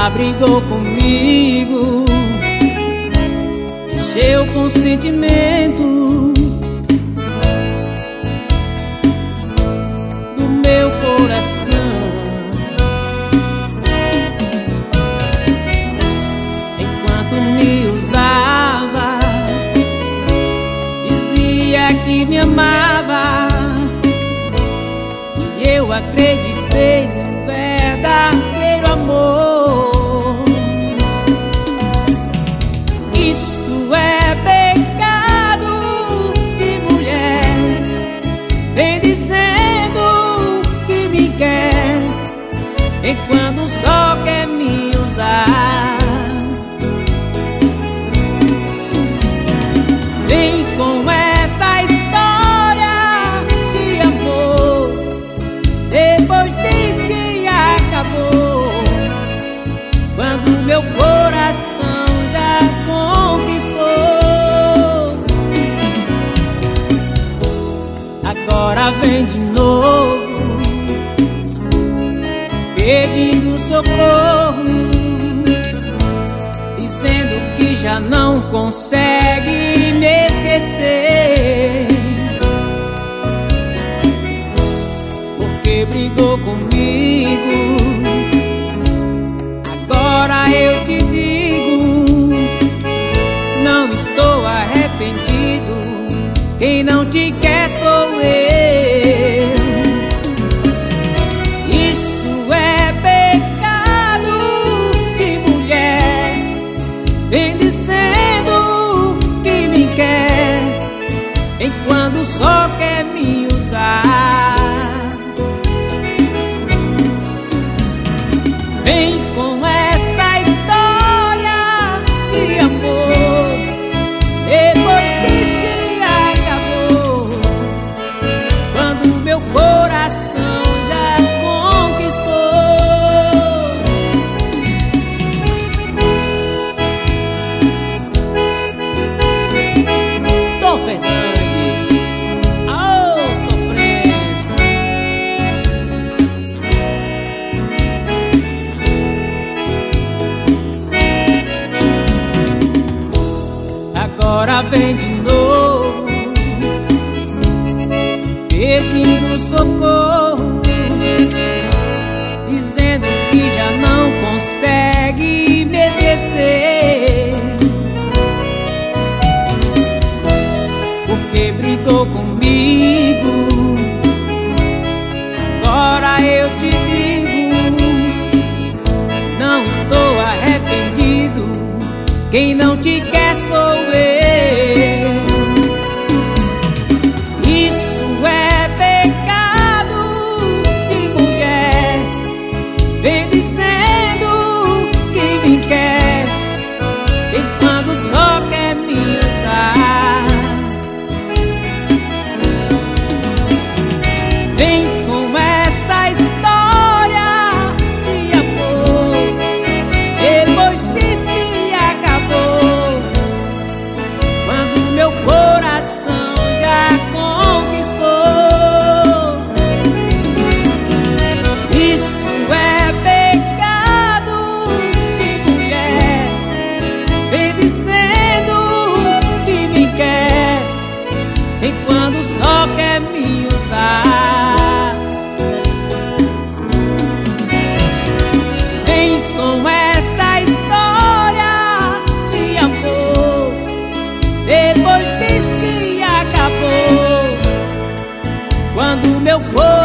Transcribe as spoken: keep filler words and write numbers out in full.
Já brigou comigo, encheu com sentimento do meu coração. Enquanto me usava, dizia que me amava, e eu acreditei no verdadeiro amor. Isso é pecado de mulher, vem dizendo que me quer, enquanto só quer me usar. Vem com essa história de amor, depois diz que acabou, quando meu coração já conquistou. Agora vem de novo, pedindo socorro, dizendo que já não consegue me esquecer, porque brigou comigo. Agora eu te digo, não estou arrependido, quem não te quer sou eu. Isso é pecado de mulher, vem dizendo que me quer, enquanto só quer me usar. Vem com esta história de amor, depois diz que acabou, quando meu coração já conquistou. Tom Fernandes, oh, sofrência. Agora vem de novo, pedindo socorro, dizendo que já não consegue me esquecer, porque brigou comigo. Agora eu te digo, não estou arrependido, quem não te quer sou eu. Isso é pecado de mulher, vem dizendo que me quer, enquanto só quer me usar. Vem com essa história de amor, depois diz que acabou, quando meu coração já conquistou. Isso é pecado de mulher, vem dizendo que me quer, enquanto só quer me usar. Vem com essa história de amor, depois diz que acabou, quando meu corpo